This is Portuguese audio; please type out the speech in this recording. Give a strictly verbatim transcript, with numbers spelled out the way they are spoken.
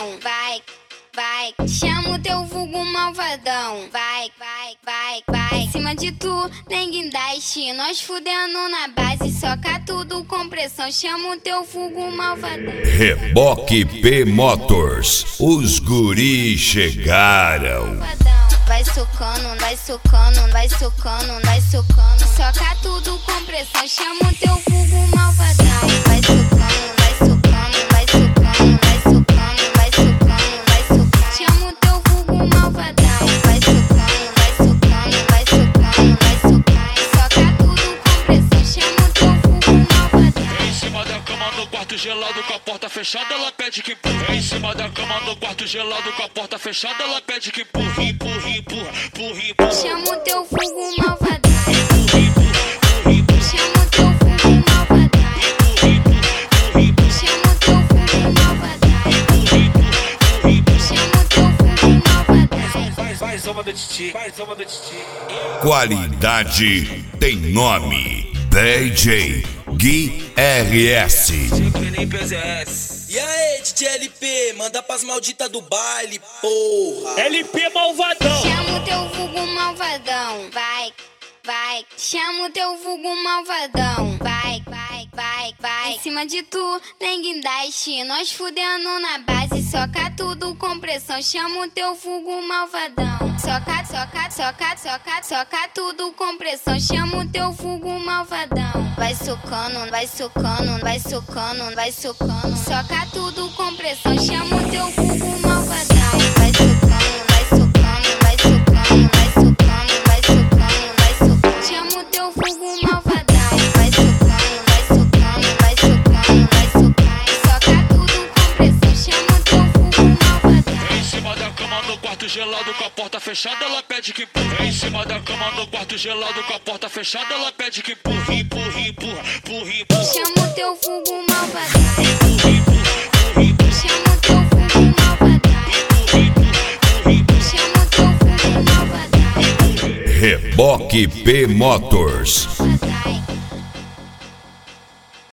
malvadão, vai, vai. Chama o teu vulgo malvadão, vai, vai, vai, vai. Em cima de tu, nem guindaste, nós fudendo na base, soca tudo com pressão. Chama o teu vulgo malvadão. Reboque P Motors, os guris chegaram. Vai socando, vai socando, vai socando, vai socando. Soca tudo com pressão, chama o teu vulgo malvadão. Vai socando, vai socando, vai socando, vai socando, vai socando, vai socando. Chama o teu vulgo malvadão. Vai socando, vai socando, vai socando, vai socando. Soca tudo com pressão, chama o teu vulgo malvadão. Em cima da cama no quarto gelado com a porta fechada, ela pede que empurra. Em cima da cama no quarto gelado com a porta fechada, ela pede que empurra, empurra, empurra, empurra, empurra. Chama o teu vulgo malvadão. Chama o teu vulgo malvadão. Chama o teu vulgo malvadão. Chama o teu vulgo malvadão. Faz, faz uma do titi, faz uma do titi. Qualidade tem nome. D J Gui R S. E aí, D J L P, manda pras malditas do baile, porra. L P malvadão. Chama o teu vulgo malvadão, vai, vai. Chama o teu vulgo malvadão, vai, vai, vai, vai. Em cima de tu, nem guindaste, nós fudendo na base, soca tudo com pressão. Chama o teu vulgo malvadão. Soca, soca, soca, soca, soca tudo com pressão. Chama o teu vulgo malvadão. Vai socando, vai socando, vai socando, vai socando. Soca tudo com pressão. Chama o teu vulgo malvadão. Vai socando, vai socando, vai socando, vai socando, vai socando, vai socando. Chama o teu vulgo malvadão. Vai socando, vai socando, vai socando, vai socando. Soca tudo com pressão. Chama o teu vulgo malvadão. Em cima da cama no quarto gelado com a porta fechada, ela pede que empurra. Em cima da cama no quarto gelado com a porta fechada, ela pede que empurra, empurra, empurra, empurra, empurra. Chama o teu vulgo malvadão. Chama o teu vulgo malvadão. Chama o teu vulgo malvadão. Reboque P Motors,